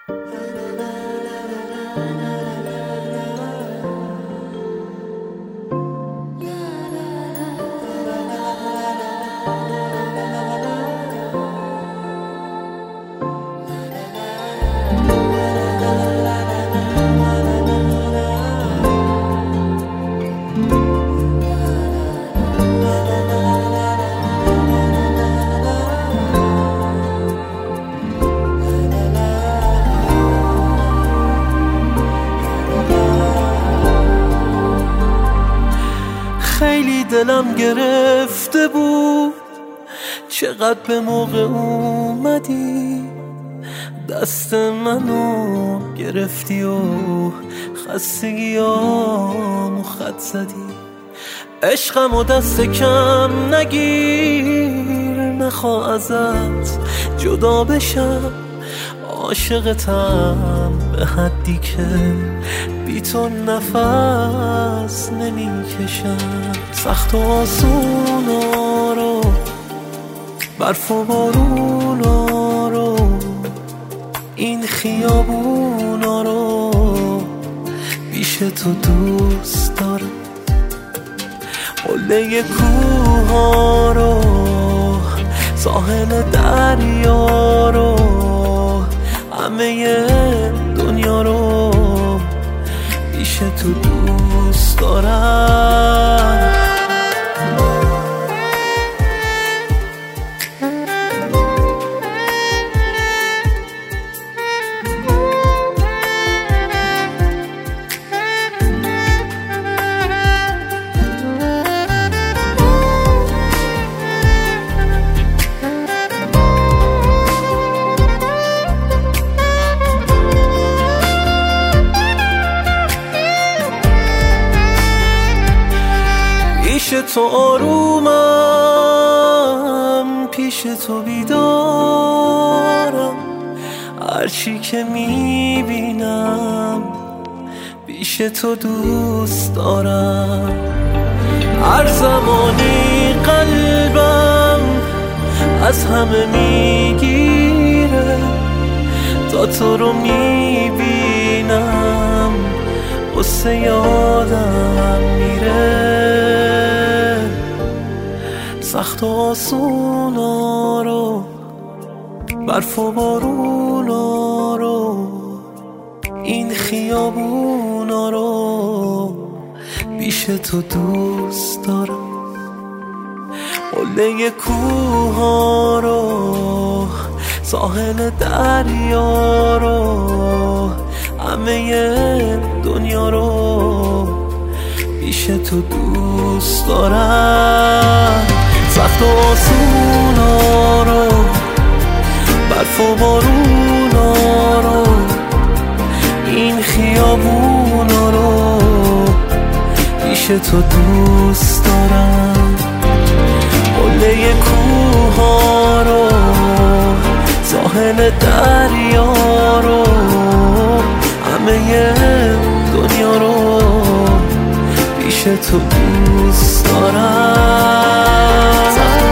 خیلی دلم گرفته بود چقدر به موقع اومدی، دست منو گرفتی و خستگیامو خط زدی. عشقمو دست کم نگیر، نخواه ازت جدا بشم، عاشقتم به حدی که بی تو نفس نمیکشم. سخت و آسونا رو، برف و بارونا رو، این خیابونا رو پیش تو دوست دارم. قله کوها رو، ساحل دریا رو، همه دنیا رو پیش تو دوست دارم. پیش تو آرومم، پیش تو بیدارم، هرچی که میبینم پیش تو دوست دارم. هر زمانی قلبم از همه میگیره، تا تو رو میبینم قصه یادم میره. سخت و آسونا رو، برف و بارونا رو، این خیابونا رو پیش تو دوست دارم. قله کوها رو، ساحل دریا رو، همه دنیا رو پیش تو دوست دارم. سخت و آسونا رو، برف و بارونا رو، این خیابونا رو پیش تو دوست دارم. قله کوها رو، ساحل دریا رو، همه دنیا رو پیش تو دوست دارم.